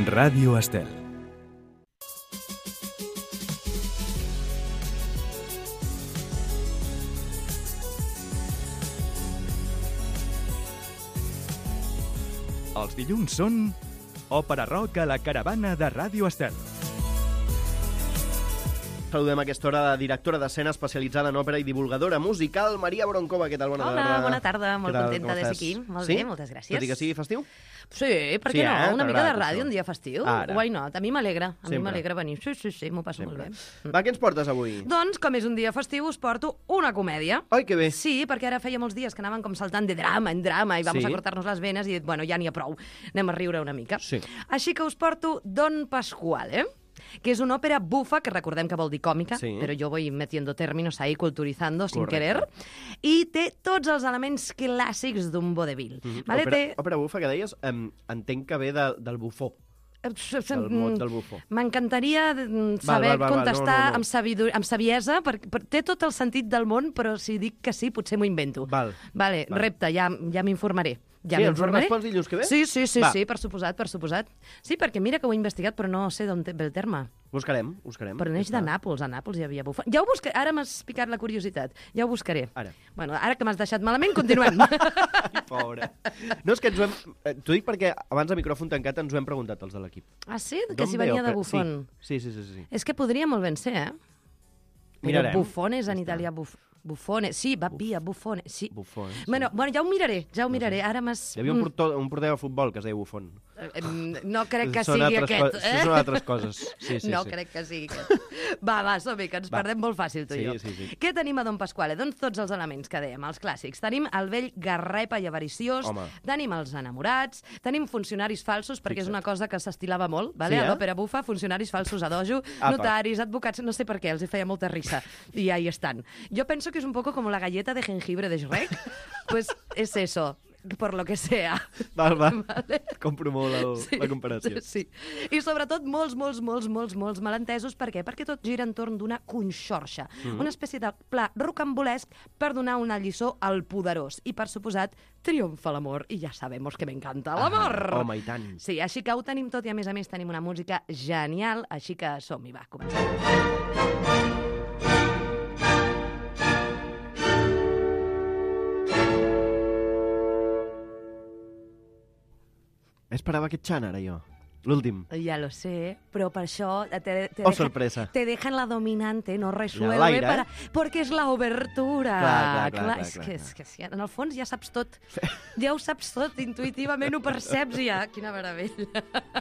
Ràdio Estel. Els dilluns són Òpera Rock a la caravana de Ràdio Estel. Saludem a aquesta hora la directora d'escena especialitzada en òpera i divulgadora musical, Maria Broncova. Què tal? Bona tarda. Hola, bona tarda. Molt Què tal? contenta Com de ser estàs? aquí. Molt Sí? bé, moltes gràcies. Tot i que sigui festiu? Sí, per Sí, què no? Una mica de t'agrada ràdio això? un dia festiu. Ara. Why not? A mi m'alegra. A mi Sempre. m'alegra venir. Sí, m'ho passo molt bé. Va, què ens portes avui? Doncs, com és un dia festiu, us porto una comèdia. Ai, que bé. Sí, perquè ara feia molts dies que anàvem com saltant de drama en drama i vamos Sí. a cortar-nos les venes i he dit, bueno, ja n'hi ha prou, anem a riure una mica. Sí. Així que us porto Don Pasquale, que és una òpera bufa, que recordem que vol dir còmica, Sí. però jo voy metiendo términos ahí, culturizando sin Correcte. querer, i té tots els elements clàssics d'un vodevil. Vale? Òpera bufa, que deies, entenc que ve del bufó, del mot del bufó. M'encantaria saber val, contestar no. amb saviesa, perquè té tot el sentit del món, però si dic que sí, potser m'ho invento. Val. Vale, repte, ja m'informaré. Ja Sí, ens ho m'informaré. respons dilluns que ve? Sí, Va. per suposat. Sí, perquè mira que ho he investigat, però no sé d'on ve el terme. Buscarem. Però neix de Nàpols, a Nàpols hi havia bufó. Ja ho buscaré, ara m'has picat la curiositat, ja ho buscaré. Ara. Bueno, ara que m'has deixat malament, continuem. Pobre. No, és que ens ho hem... T'ho dic perquè abans de micròfon tancat ens ho hem preguntat els de l'equip. Ah, sí? Que D'on si ve venia de òpera? bufón. Sí. És que podria molt ben ser, eh? Mirarem. Però bufones en Ja està. italià, bufone. Sí, va via, bufone. Sí. Bufón, sí. Bueno, ja ho miraré. Ara m'has... Hi havia un porter de futbol que es deia Bufón. No crec que Són sigui altres aquest. Això són altres coses. Sí, no sí. crec que sigui aquest. Va, som-hi, que ens perdem molt fàcil, tu i jo. Sí. Què tenim a Don Pasquale? Doncs tots els elements que dèiem, els clàssics. Tenim el vell garrepa i avariciós, Home. tenim els enamorats, tenim funcionaris falsos, perquè és una cosa que s'estilava molt, vale? Sí, A l'òpera bufa, funcionaris falsos a dojo, Apa. notaris, advocats, no sé per què, els hi feia molta risa. I ahí estan. Yo penso que es un poco como la galleta de jengibre de Shrek. Pues es eso, por lo que sea. Va. Vale. Compro molt la comparació. Sí. I sobretot molts malentesos. Per què? Perquè tot gira entorn d'una conxorxa. Una espècie de pla rocambolesc per donar una lliçó al poderós. I, per suposat, triomfa l'amor. I ja sabemos que m'encanta l'amor. Home, i tant. Sí, així que ho tenim tot i, a més, tenim una música genial. Així que som-hi, va, comencem. Esperava aquest xant, ara, jo. L'últim. Ya lo sé, però per això Sorpresa. te dejan la dominante, no resuelve, l'aire, perquè és la obertura. Clar. És que sí, en el fons ja saps tot. Ja ho saps tot, intuïtivament ho perceps ja. Quina meravella.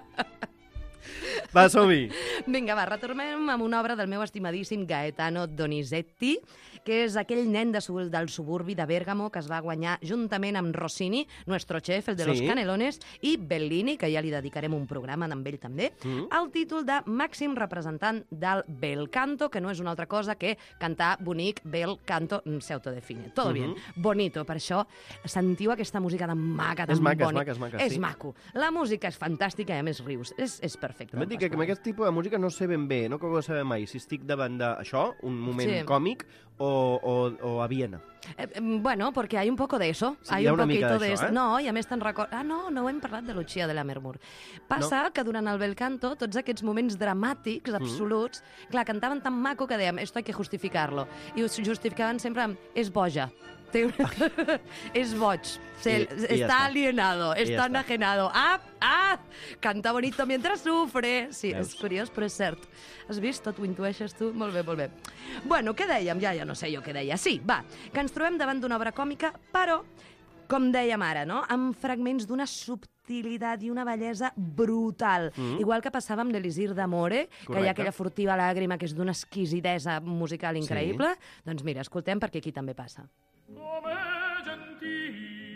Va, som-hi. Vinga, va, retornem amb una obra del meu estimadíssim Gaetano Donizetti, que és aquell nen del suburbi de Bèrgamo que es va guanyar juntament amb Rossini, nuestro chef, el de los Canelones, i Bellini, que ja li dedicarem un programa amb ell també, el títol de màxim representant del bel canto, que no és una altra cosa que cantar bonic, bel canto, se autodefine. Todo bien, bonito. Per això sentiu aquesta música tan maca, tan bonica. És maca, És sí. maco. La música és fantàstica i a més rius. És perfecte. També et dic que amb aquest tipus de música no sé ben bé, no que ho saber mai, si estic davant d'això, un moment Sí. còmic, o a Viena. Bueno, porque hay un poco de eso. Sí, hay hi ha un una mica poquito de d'això, eso. eh? No, i a més te'n record... no hem parlat de Lucia de Lammermoor. Passa que durant el bel canto, tots aquests moments dramàtics, absoluts, clar, cantaven tan maco que dèiem, esto hay que justificarlo. I ho justificaven sempre amb, és boja. És boig. I Está ja està. alienado, I ja está està. enajenado. Canta bonito mientras sufre. Sí, Veus? és curiós, però és cert. Has vist? Tot ho intueixes tu? Molt bé, molt bé. Bueno, què dèiem? Ja no sé jo què deia. Sí, va, que ens trobem davant d'una obra còmica, però, com dèiem ara, no? Amb fragments d'una subtilitat i una bellesa brutal. Igual que passava amb l'Elisir d'Amore, que hi Correcte. ha aquella furtiva làgrima que és d'una exquisidesa musical increïble. Doncs mira, escoltem, perquè aquí també passa. Come gentil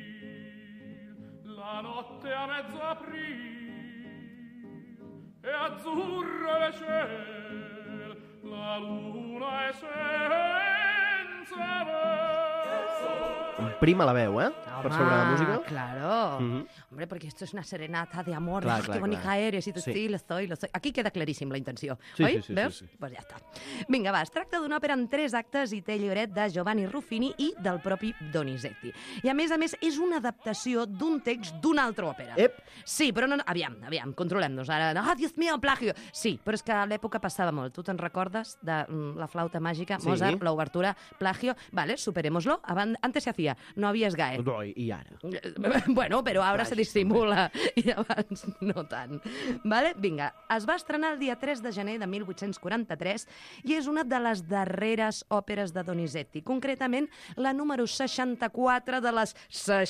la notte a mezzo aprir e azzurro le ciel la luna è senza me Prima la veu, eh? per sobre la música. Claro. Hombre, porque esto es una serenata de amor. Clar, Qué clar, bonita clar. eres. Y tú, Sí. sí, lo soy. Aquí queda claríssim la intenció. Sí, oi? sí, Veus? sí. Pues ja està. Vinga, va, es tracta d'una òpera en 3 actes i té llibret de Giovanni Ruffini i del propi Donizetti. I a més, és una adaptació d'un text d'una altra òpera. Ep. Sí, però no... Aviam, controlem-nos. Ara, Dios mío, plagio. Sí, però és que a l'època passava molt. Tu te'n recordes de la flauta màgica, Sí. Mozart, l'obertura, plagio? Vale, superémoslo. Antes se hacía, no había SGAE. I ara? Bueno, però ara se Plagi, dissimula i abans no tant. Vale? Vinga, es va estrenar el dia 3 de gener de 1843 i és una de les darreres òperes de Donizetti, concretament la número 64 de les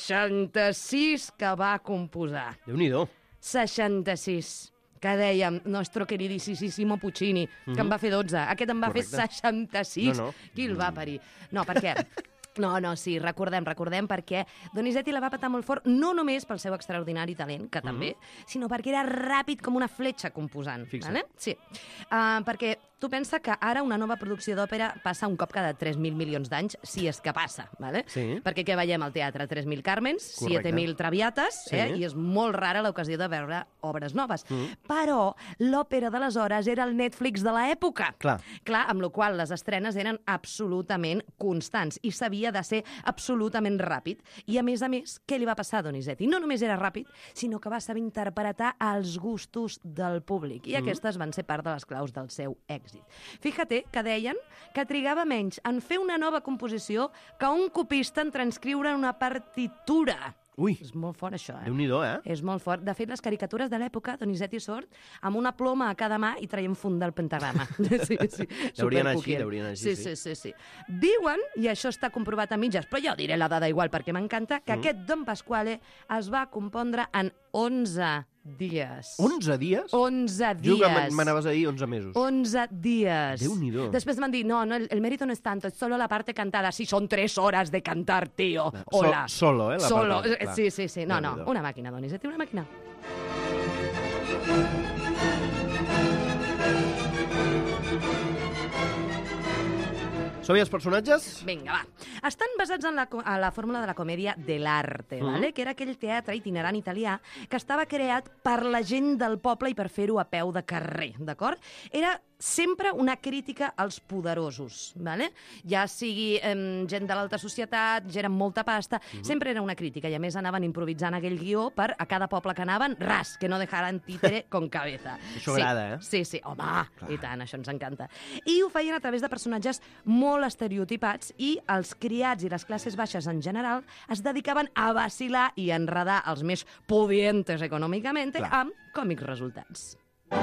66 que va composar. Déu-n'hi-do. 66 que dèiem, nostre queridíssimo Puccini, que en va fer 12. Aquest en va fer Correcte. 66. No. Qui el va parir? No, per què? No, sí, recordem, perquè Donizetti la va patar molt fort, no només pel seu extraordinari talent, que també, sinó perquè era ràpid com una fletxa composant. Fixa't. Vale? Sí. Perquè tu pensa que ara una nova producció d'òpera passa un cop cada 3.000 milions d'anys, si és que passa, vale? Sí. Perquè què veiem al teatre? 3.000 Carmens, Correcte. 7.000 Traviates, Sí. i és molt rara l'ocasió de veure obres noves. Però l'òpera d'aleshores era el Netflix de l'època. Clar. Amb la qual les estrenes eren absolutament constants i s'havia de ser absolutament ràpid. I a més, què li va passar a Donizetti? No només era ràpid, sinó que va saber interpretar els gustos del públic. I aquestes van ser part de les claus del seu èxit. Fíjate que deien que trigava menys en fer una nova composició que un copista en transcriure una partitura. Ui, És molt fort, això, Déu-n'hi-do, eh? És molt fort. De fet, les caricatures de l'època, Donizetti sort, amb una ploma a cada mà i traient fund del pentagrama. Sí. Deurien anar així, supercoquet. deurien anar així, Sí. Diuen, i això està comprovat a mitges, però jo diré la dada igual perquè m'encanta, que aquest Don Pasquale es va compondre en 11 dies. 11 dies? 11 dies. Jo que m'anaves a dir 11 mesos. 11 dies. Déu-n'hi-do. Després m'han dit, no, el mérito no es tanto, es solo la parte cantada. Sí, son 3 horas de cantar, tío. Hola. Solo, la Solo, parte, clar. sí. No, Déu-n'hi-do. una màquina, Donizetti, una màquina. Som-hi els personatges? Vinga, va. Estan basats en la fórmula de la comèdia dell'arte, vale? Que era aquell teatre itinerant italià que estava creat per la gent del poble i per fer-ho a peu de carrer, d'acord? Era sempre una crítica als poderosos, vale? Ja sigui gent de l'alta societat, gent amb molta pasta, sempre era una crítica, i a més anaven improvisant aquell guió per a cada poble que anaven, ras, que no dejaran títere con cabeza. Això agrada, eh? Sí, home, i tant, això ens encanta. I ho feien a través de personatges molt estereotipats i els criats i les classes baixes en general es dedicaven a vacilar i enredar els més pudientes econòmicament amb còmics resultats.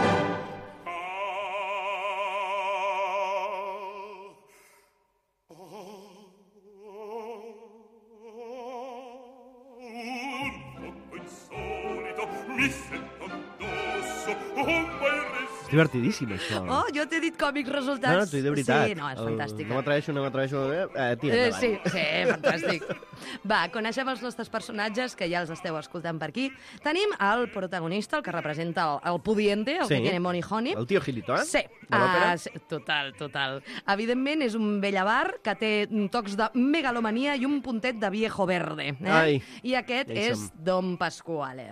Mi sento addosso un bel És divertidíssim, això. Oh, jo t'he dit còmics resultats. No, t'ho dic de veritat. Sí, no, és fantàstica. No m'atreveixo. Tira endavant. Sí, fantàstic. Va, coneixem els nostres personatges, que ja els esteu escoltant per aquí. Tenim el protagonista, el que representa el pudiente, el que tiene money honey. El tio Gilito, eh? Sí. De l'òpera. Sí, total. Evidentment, és un vell avar que té tocs de megalomania i un puntet de viejo verde. Ai. I aquest és Don Pasquale.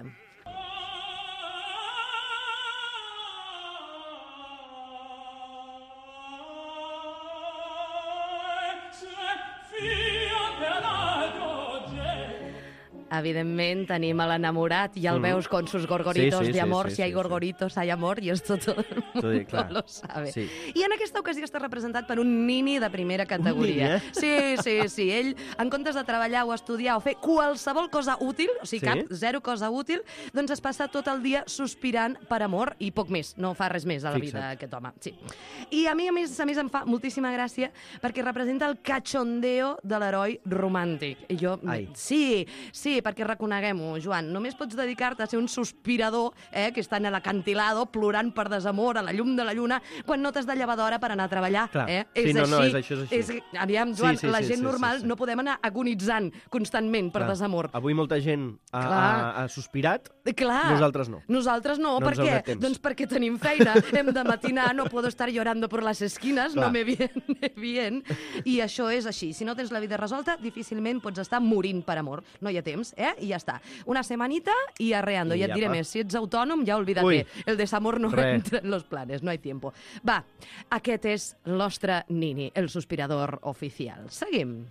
Evidentment, tenim a l'enamorat, ja el veus con sus gorgoritos de amor, si hay gorgoritos hay amor, i esto todo el mundo lo sabe. Sí. I en aquesta ocasió està representat per un nini de primera categoria. Sí. Ell, en comptes de treballar o estudiar o fer qualsevol cosa útil, o sigui, zero cosa útil, doncs es passa tot el dia sospirant per amor i poc més, no fa res més a la vida aquest home. Sí. I a més em fa moltíssima gràcia perquè representa el cachondeo de l'heroi romàntic. I jo, sí, perquè reconeguem-ho, Joan, només pots dedicar-te a ser un sospirador que està en l'acantilado plorant per desamor a la llum de la lluna quan no t'has de llevar d'hora per anar a treballar. Clar. És Sí, així. és així. Aviam, Joan, Sí, la sí, gent sí, normal sí. no podem anar agonitzant constantment per desamor. Avui molta gent ha sospirat, Clar. nosaltres no. Nosaltres no, No per ens ha què? donat temps. Doncs perquè tenim feina, hem de matinar, no puedo estar llorando por las esquinas, Clar. no me viene. I això és així. Si no tens la vida resolta, difícilment pots estar morint per amor. No hi ha temps, I ja està. Una semanita y arreando. I I et diré apa. més, si ets autònom, ja olvídate. Ui. El desamor no Res. entra en los planes, no hay tiempo. Va, aquest és el nostre Nini, el sospirador oficial. Seguim.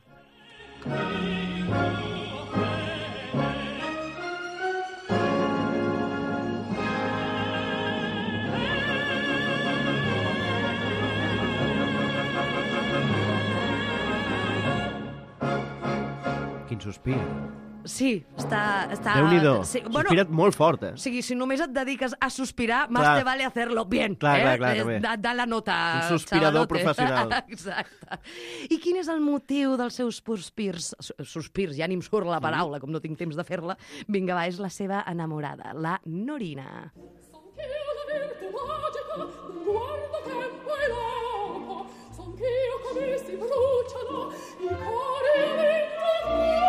Quin sospir. Sí, està... Déu-n'hi-do. Sí, Sospirat molt fort, O sigui, si només et dediques a sospirar, más Clar. te vale hacerlo bien. Clar, també. Da la nota, Un sospirador xavalote. professional. Exacte. I quin és el motiu dels seus sospirs? Sospirs, ja ni em surt la paraula, com no tinc temps de fer-la. Vinga, va, és la seva enamorada, la Norina. Son che la virtù magica non guarda tempo e lampo, son che io come si bruciano i cori a vento.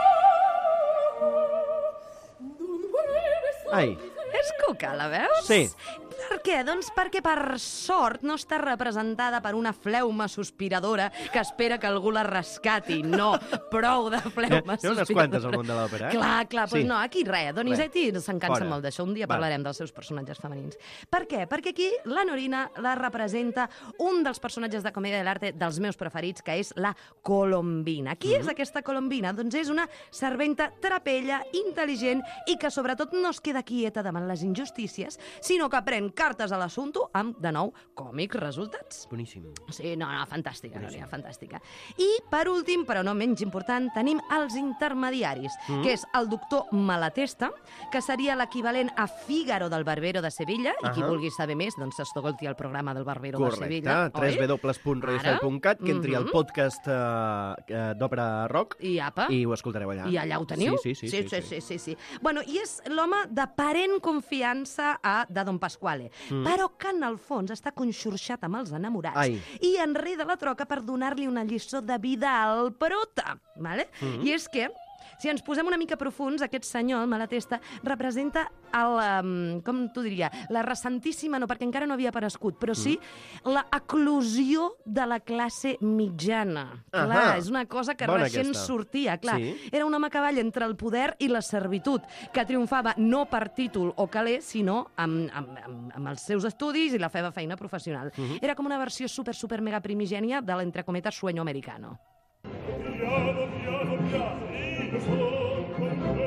D'un breve Ai. És cuca, la veus? Sí. Per què? Doncs perquè per sort no està representada per una fleuma sospiradora que espera que algú la rescati. No, prou de fleuma Hi ha unes quantes al món de l'òpera, Clar, Sí. doncs no, aquí res. Donizetti s'encansa Fora. molt d'això. Un dia Val. parlarem dels seus personatges femenins. Per què? Perquè aquí la Norina la representa un dels personatges de comèdia de l'arte dels meus preferits, que és la Colombina. Qui és aquesta Colombina? Doncs és una serventa trapella, intel·ligent i que sobretot no es queda quieta davant les injustícies, sinó que pren cartes a l'assumpte amb, de nou, còmics resultats. Boníssim. Sí, no, fantàstica, Núria, fantàstica. I, per últim, però no menys important, tenim els intermediaris, que és el doctor Malatesta, que seria l'equivalent a Fígaro del Barbero de Sevilla, i qui vulgui saber més, doncs escolti el programa del Barbero de Sevilla. Correcte, www.radiofel.cat, que entri al podcast d'Òpera Rock I apa. i ho escoltareu allà. I allà ho teniu? Sí. Bueno, i és l'home d'aparent confiança de Don Pasquale, però que en el fons està conxorxat amb els enamorats Ai. i enreda la troca per donar-li una lliçó de vida al prota. Vale? I és que si ens posem una mica profuns, aquest senyor, el Malatesta, representa com t'ho diria, la recentíssima, no, perquè encara no havia aparegut, però sí la eclosió de la classe mitjana. Clar, és una cosa que Bona recent aquesta. sortia, clar. Sí. Era un home a cavall entre el poder i la servitud, que triomfava no per títol o caler, sinó amb els seus estudis i la seva feina professional. Era com una versió super mega primigènia de l'entre cometes sueño americano. Piano, io son contento.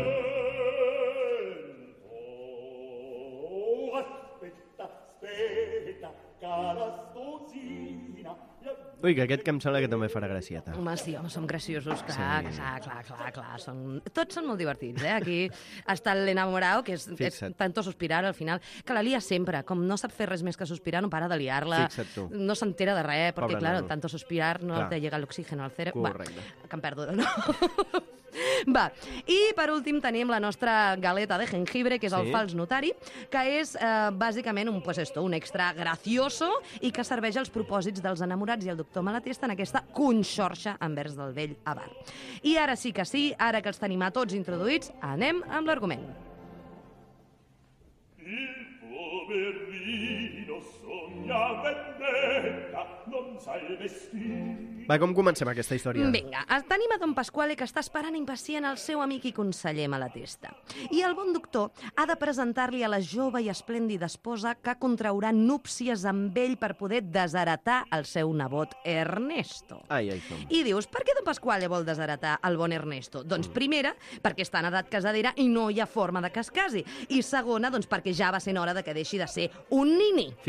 Aspetta, cara stosina. Ui, que aquest que em sembla que també farà gracieta. Home, sí, som graciosos, clar. Tots són molt divertits, Aquí està l'enamorado, que és Fixa't. tanto sospirar al final, que la lia sempre. Com no sap fer res més que sospirar, no para de liar-la. Fixa't tu. No s'entera de res, perquè, Pobre claro, nano. tanto sospirar no Clar. te llega l'oxígeno al cerebro. Correcte. Que em perdo, no? Va, i per últim tenim la nostra galeta de jengibre, que és el Sí. fals notari, que és bàsicament un extra gracioso i que serveix als propòsits dels enamorats i el doctor Malatesta en aquesta conxorxa envers del vell avar. I ara sí que sí, ara que els tenim a tots introduïts, anem amb l'argument. Il poverino sogna vendetta, non sa il vestir. Va, com comencem aquesta història? Vinga, tenim a Don Pasquale, que està esperant impacient el seu amic i conseller Malatesta. I el bon doctor ha de presentar-li a la jove i esplèndida esposa que contraurà núpcies amb ell per poder desheretar el seu nebot Ernesto. Ai, som. I dius, per què Don Pasquale vol desheretar el bon Ernesto? Doncs primera, perquè està en edat casadera i no hi ha forma de que es casi. I segona, doncs perquè ja va sent hora de que deixi de ser un nini.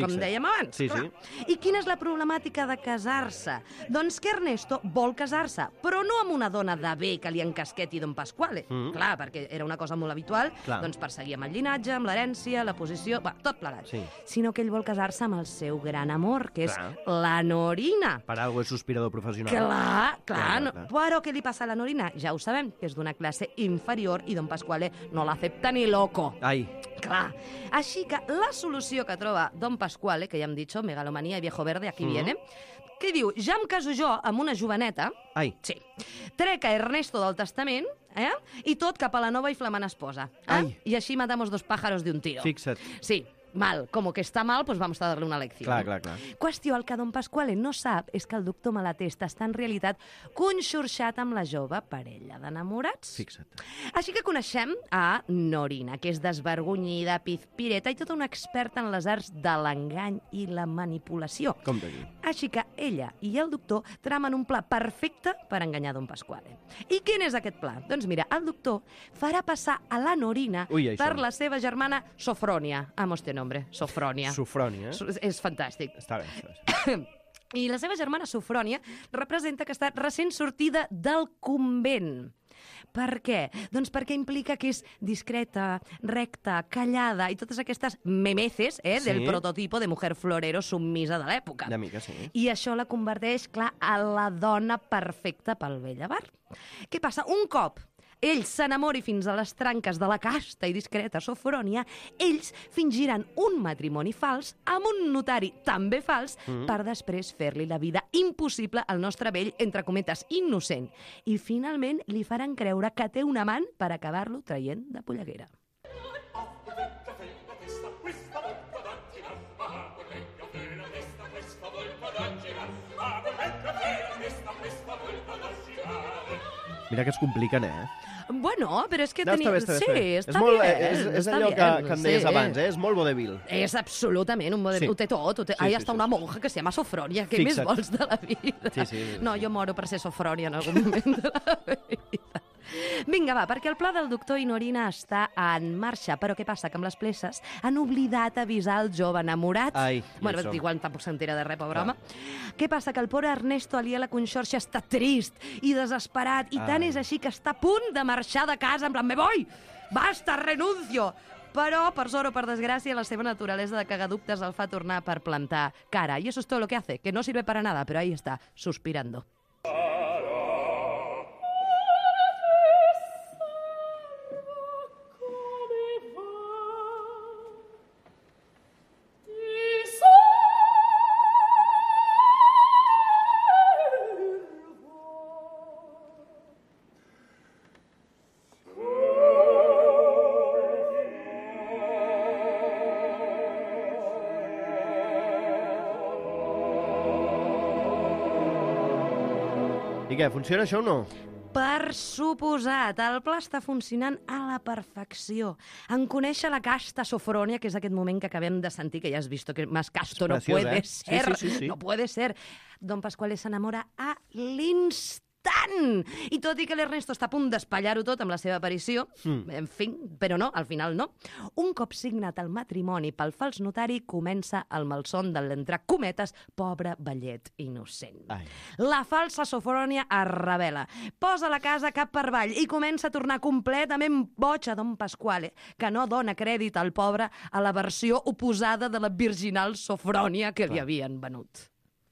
com Fixa't. dèiem abans. Sí, clar. sí. I quina és la problemàtica de casar-se? Doncs que Ernesto vol casar-se, però no amb una dona de bé que li encasqueti Don Pasquale. Clar, perquè era una cosa molt habitual, Clar. doncs perseguir amb el llinatge, amb l'herència, la posició, tot plegat. Sí. Sinó que ell vol casar-se amb el seu gran amor, que és Clar. la Norina. Per algo és sospirador professional. Clar, Clar. Però què li passa a la Norina? Ja ho sabem, que és d'una classe inferior i Don Pasquale no l'accepta ni loco. Ai, Clar. Així que la solució que troba Don Pasquale, que ja hem dit, megalomanía i viejo verde, aquí viene, que diu, ja em caso jo amb una joveneta, ai. sí, trec a Ernesto del testament, i tot cap a la nova i flamant esposa. Ai. I així matamos dos pájaros de un tiro. Fixa't. Sí, mal. Como que està mal, pues vamos a darle una lecció. Clar. Qüestió, el que Don Pasquale no sap és que el doctor Malatesta està en realitat conxorxat amb la jove parella d'enamorats. Fixa't. Així que coneixem a Norina, que és desvergonyida, pizpireta i tota una experta en les arts de l'engany i la manipulació. Com de dir. Així que ella i el doctor tramen un pla perfecte per enganyar Don Pasquale. I quin és aquest pla? Doncs mira, el doctor farà passar a la Norina Ui, això. per la seva germana Sofronia. Amo este nombre, Sofronia. Sofrònia. És fantàstic. Està bé. I la seva germana Sofrònia representa que està recent sortida del convent. Per què? Doncs perquè implica que és discreta, recta, callada i totes aquestes memeces del Sí. prototipo de mujer florero submisa de l'època. Una mica, sí. I això la converteix, clar, a la dona perfecta pel vell avar. Què passa? Un cop ell s'enamori fins a les tranques de la casta i discreta Sofrònia, ells fingiran un matrimoni fals amb un notari també fals per després fer-li la vida impossible al nostre vell, entre cometes, innocent. I finalment li faran creure que té un amant per acabar-lo traient de polleguera. Mira que es compliquen, Bueno, però és que... No, està bé, està bé. Sí, està molt, bé. és està allò bien, que em deies sí. abans, és molt vodevil. És absolutament un model. Sí. Ho té tot. Ho té... Sí, Ahí sí, està sí, una sí. monja que se llama Sofrònia. Què Fixa't. més vols de la vida? Sí. No, jo moro per ser Sofrònia en algun moment de la vida. Vinga, va, perquè el pla del doctor i Norina està en marxa. Però què passa? Que amb les pleses han oblidat avisar el jove enamorat. Ai, bueno, això. igual tampoc s'entera de res, pobre home. Què passa? Que el pobre Ernesto aliè a la conxorxa està trist i desesperat, i tant és així que està a punt de marxar de casa, en plan, me voy, basta, renuncio. Però, per sort o per desgràcia, la seva naturalesa de cagadubtes el fa tornar per plantar cara. I eso es todo lo que hace, que no sirve para nada, pero ahí está, suspirando. I què, funciona això o no? Per suposat, el pla està funcionant a la perfecció. En conèixer la casta Sofrònia, que és aquest moment que acabem de sentir, que ja has vist que más casto no preciós, puede ser. Sí. No puede ser. Don Pasquale s'enamora a l'instant. I tot i que l'Ernesto està a punt d'espatllar-ho tot amb la seva aparició, en fi, però no, al final no. Un cop signat el matrimoni pel fals notari, comença el malson de l'entre cometes pobre vellet innocent. Ai. La falsa Sofrònia es revela, posa la casa cap per avall i comença a tornar completament boig a Don Pasquale, que no dona crèdit al pobre a la versió oposada de la virginal Sofrònia que li havien venut.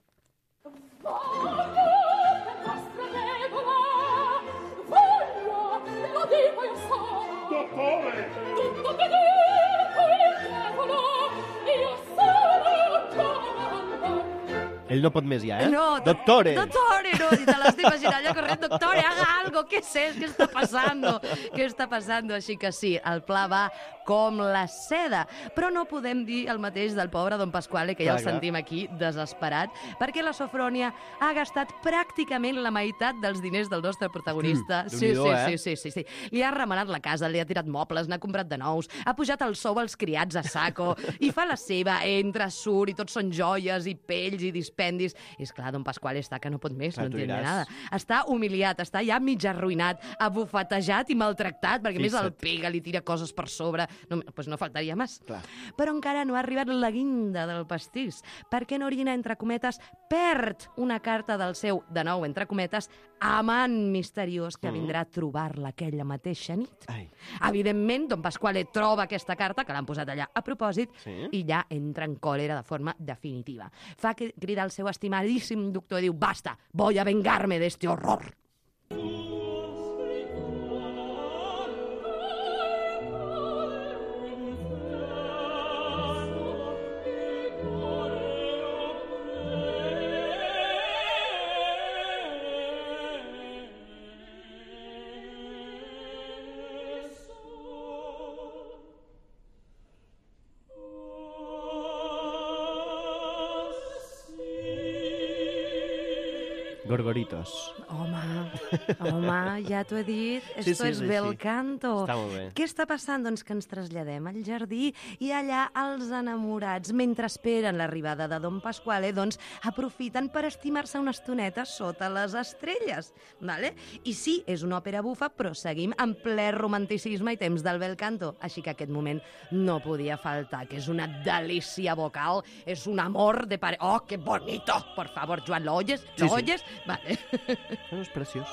Dottore! Tutto che dico il diavolo, io sono comando. Ell no pot més ja, No, Doctore! Doctore, no, y te la estoy imaginando ya corriendo. Doctore, haga algo, ¿qué es eso? ¿Qué está pasando? Què està passant? Així que sí, el pla va com la seda. Però no podem dir el mateix del pobre Don Pasquale, que ja el sentim aquí desesperat, perquè la Sofrònia ha gastat pràcticament la meitat dels diners del nostre protagonista. Sí. Li ha remenat la casa, li ha tirat mobles, n'ha comprat de nous, ha pujat el sou als criats a saco, i fa la seva, entra, surt, i tots són joies i pells i dispenses dipendis. I esclar, don Pasquale està que no pot més, Clar, no tu entiende diràs. nada. Està humiliat, està ja mig arruïnat, abufetejat i maltractat, perquè a més el Fixa't. pega, li tira coses per sobre. No, pues no faltaria més. Clar. Però encara no ha arribat la guinda del pastís, perquè Norina, entre cometes, perd una carta del seu, de nou, entre cometes, amant misteriós que vindrà a trobar-la aquella mateixa nit. Ai. Evidentment, don Pasquale troba aquesta carta, que l'han posat allà a propòsit, Sí? i ja entra en còlera de forma definitiva. Fa cridar el seu estimadíssim doctor i diu: «Basta, voy a vengarme de este horror». Gorgoritos. Home, ja t'ho he dit, Sí, esto sí, es sí, bel sí. canto. Està molt bé. Què està passant? Doncs que ens traslladem al jardí i allà els enamorats, mentre esperen l'arribada de don Pasquale, doncs aprofiten per estimar-se una estoneta sota les estrelles. Vale? I sí, és una òpera bufa, però seguim en ple romanticisme i temps del bel canto. Així que aquest moment no podia faltar, que és una delícia vocal, és un amor de pare... ¡Oh, qué bonito! Por favor, Joan, ¿lo oyes? ¿Lo Sí, sí. oyes? Vale. No, és preciós.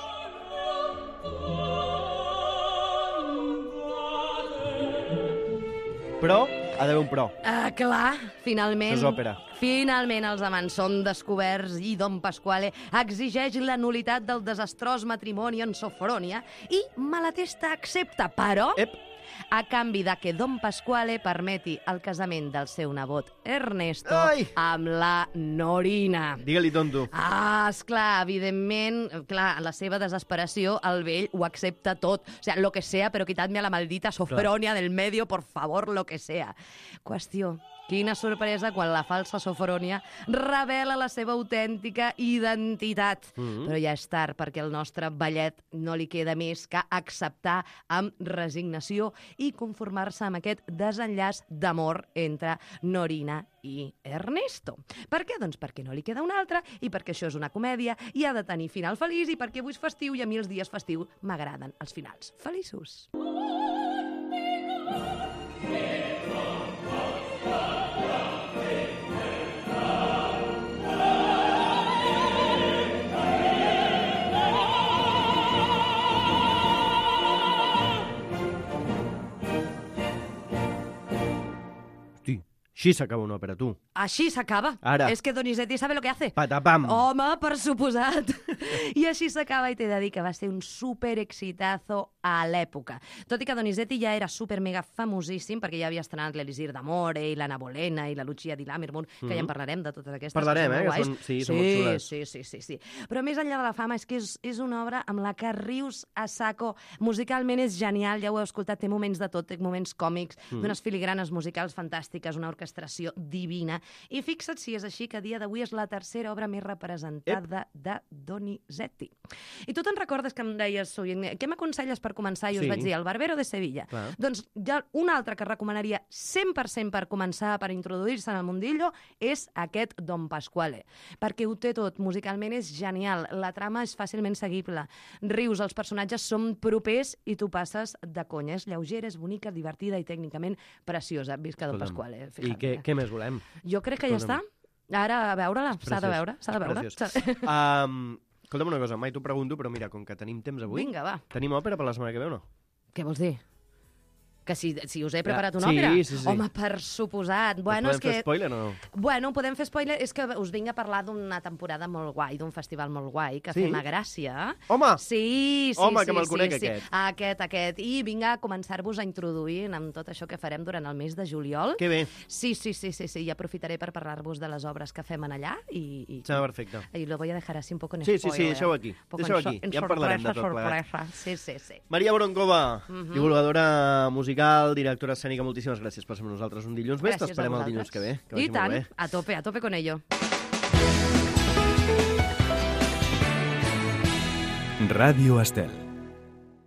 Però ha d'haver un però. Clar, finalment... Això és òpera. Finalment els amants són descoberts i don Pasquale exigeix la nulitat del desastrós matrimoni en Sofrònia i Malatesta accepta, però... Ep. A canvi de que don Pasquale permeti el casament del seu nebot Ernesto Ai! amb la Norina. Digue-li tonto. Esclar, evidentment, clar, en la seva desesperació, el vell ho accepta tot. O sea, lo que sea, pero quitadme a la maldita Sofronia del medio, por favor, lo que sea. Qüestió. Quina sorpresa quan la falsa Sofronia revela la seva autèntica identitat. Però ja és tard, perquè al nostre ballet no li queda més que acceptar amb resignació i conformar-se amb aquest desenllaç d'amor entre Norina i Ernesto. Per què? Doncs perquè no li queda una altra i perquè això és una comèdia i ha de tenir final feliç i perquè avui és festiu i a mi els dies festius m'agraden els finals feliços. Hosti, així s'acaba una òpera, tu. Així s'acaba. Ara. És que Donizetti sabe lo que hace. Patapam. Home, per suposat. I així s'acaba i t'he de dir que va ser un superexitazo a l'època. Tot i que Donizetti ja era super mega famosíssim perquè ja havia estrenat l'Elisir d'Amore i l'Anna Bolena i la Lucia di Lammermoor, que ja en parlarem de totes aquestes. Parlarem, que són molt que guais. són molt xules. Sí. Però més enllà de la fama és que és una obra amb la que rius a saco. Musicalment és genial, ja ho heu escoltat, té moments de tot, té moments còmics, d'unes filigranes musicals fantàstiques, una orquestració divina. I fixa't si és així que a dia d'avui és la tercera obra més representada de Donizetti. I tu te'n recordes que em deies, què m'aconselles per començar? I us Sí. vaig dir, El Barbero de Sevilla. Clar. Doncs ja un altre que recomanaria 100% per començar, per introduir-se en el mundillo, és aquest Don Pasquale, perquè ho té tot, musicalment és genial, la trama és fàcilment seguible, rius, els personatges són propers i tu passes de conya, és lleugera, és bonica, divertida i tècnicament preciosa. Visca Don Escolta'm, Pasquale. I què més volem? Jo crec que ja està. Ara, a veure-la, s'ha de veure. S'ha de veure. Escolta'm una cosa, mai t'ho pregunto, però mira, com que tenim temps avui... Vinga, va. Tenim òpera per la setmana que ve o no? Què vols dir? Que si us he preparat una Sí, òpera? sí. Home, per suposat. Bueno, Podem fer spoiler o no? Bueno, podem fer spoiler. És que us vinc a parlar d'una temporada molt guai, d'un festival molt guai que Sí? fem a Gràcia. Home! Sí. Home, que me'l conec, aquest. Aquest. I vinc a començar-vos a introduir amb tot això que farem durant el mes de juliol. Que bé. Sí. I aprofitaré per parlar-vos de les obres que fem en allà. I Sembla perfecte. y lo voy a dejar así un poco en Sí, spoiler. deixeu aquí. Un poco Deixeu en aquí. en Ja en parlarem de tot sorpresa. Sí. Maria Broncova, divulgadora musical, directora escènica, moltíssimes gràcies per ser amb nosaltres un dilluns més. Gràcies a T'esperem el vosaltres. dilluns que ve. Que I vagi molt tant, bé. a tope con ello. Radio Estel.